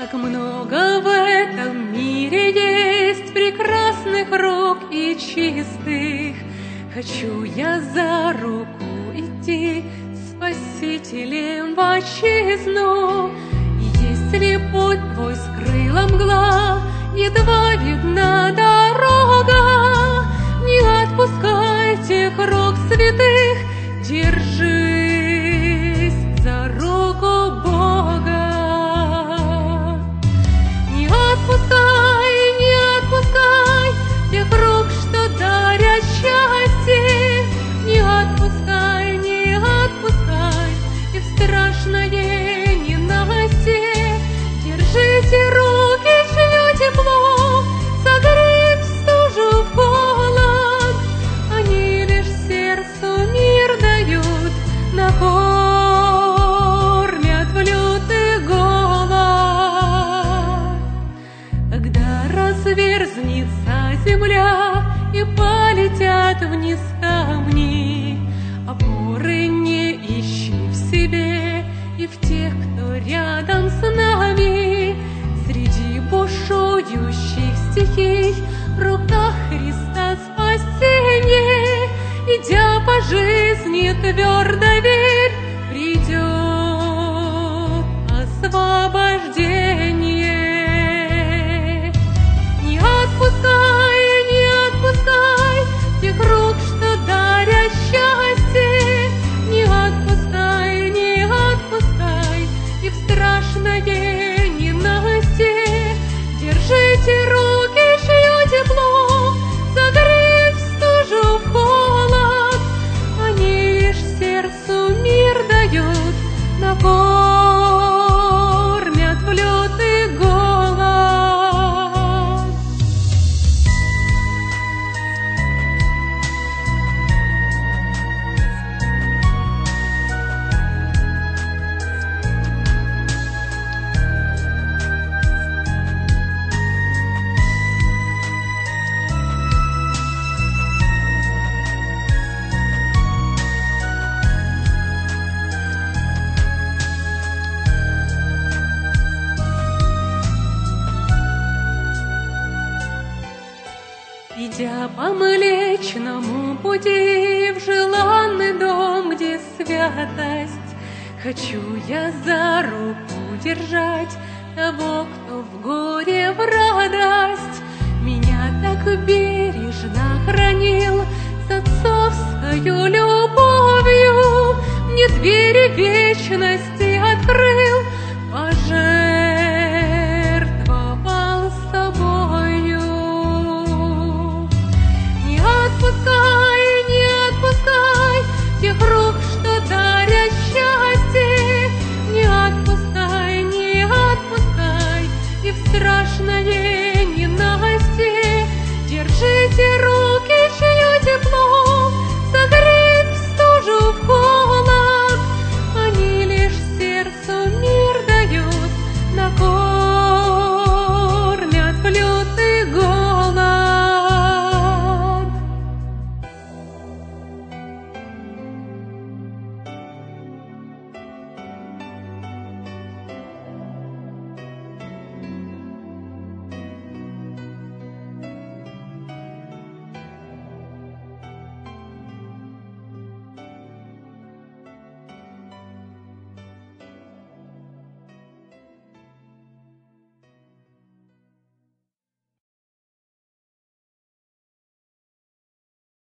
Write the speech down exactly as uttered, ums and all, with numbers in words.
Как много в этом мире есть прекрасных рук и чистых. Хочу я за руку идти с Спасителем в отчизну. И если путь твой скрыла мгла, едва видна дорога, не отпускай тех рук святых, держись за руку Бога. Не отпускай, не отпускай тех рук, что дарят счастье. Не отпускай, не отпускай и в страшное ненастье. Держите руки, чье тепло согреет в стужу, в холод. Они лишь сердцу мир дают, накормят в лютый голод. Когда разверзнется земля и полетят вниз камни, опоры не ищи в себе и в тех, кто рядом с нами. Среди бушующих стихий в руках Христа спасение. Идя по жизни, твердо верь, придет освобождение. Не отпускай, не отпускай тех рук, что дарят счастье. Не отпускай, не отпускай и в страшное ненастье. Держите руки, чье тепло согреет в стужу, в холод. Они лишь сердцу мир дают, накормят в лютый голод. Идя по Млечному пути в желанный дом, где святость, хочу я за руку держать того, кто в горе, в радость меня так бережно хранил с отцовскою любовью, мне двери вечности открыл.